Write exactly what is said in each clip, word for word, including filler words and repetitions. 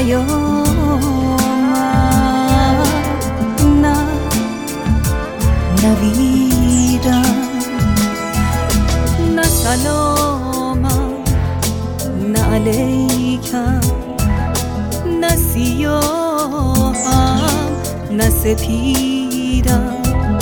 پیامم نه نویدم، نه سلامم نه علیکم، نه سیاهم نه سپیدم.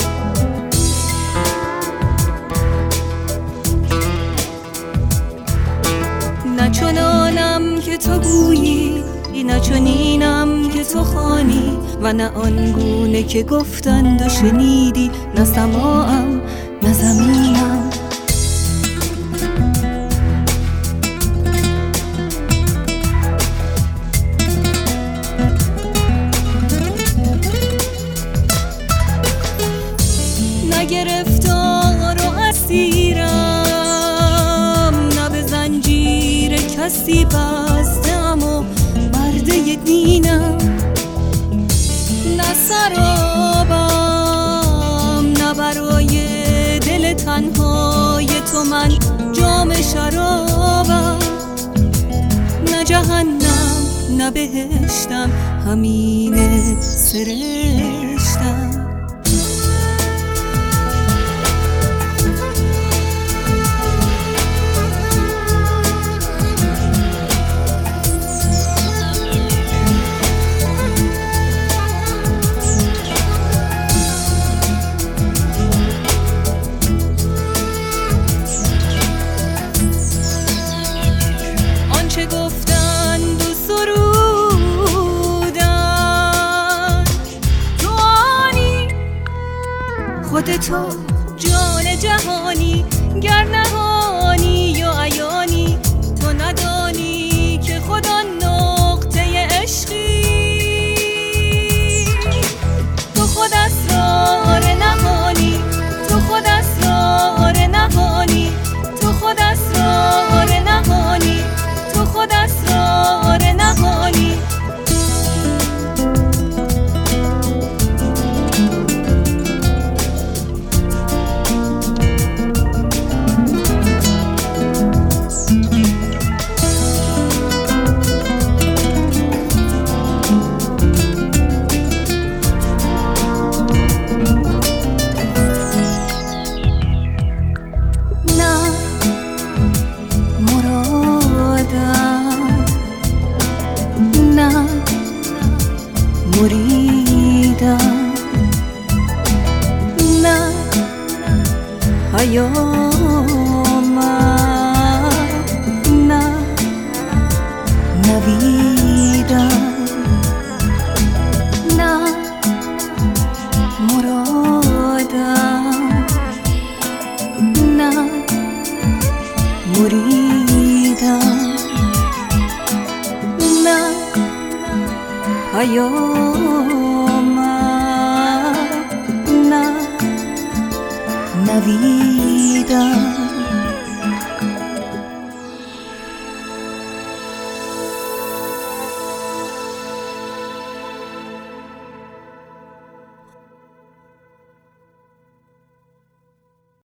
نه چنانم که تو گویی، نه چنینم که تو خوانی، و نه آنگونه که گفتند و شنیدی، نه سماعم نه زمینم. نه گرفتار و اسیرم، نه به زنجیر کسی بستم و مرده دینم. نه سرابم نه برای دل تنهای تو من جام شرابم. نه جهنم نه بهشتم، همین سرشتم. چه گفتند و سرودن تو آنی، خود تو جان جهانی، گر نهانی یا عیانی. تو ندانی که خدا نقطه عشقی، تو خود اسرار نهانی، تو خود اسرار نهانی، تو خود اسرار نهانی، تو خود اسرار نهانی. نه مرادم نه مریدم، نه پیامم نه نویدم. نه مرادم نه مریدم، نه پیامم نه نویدم.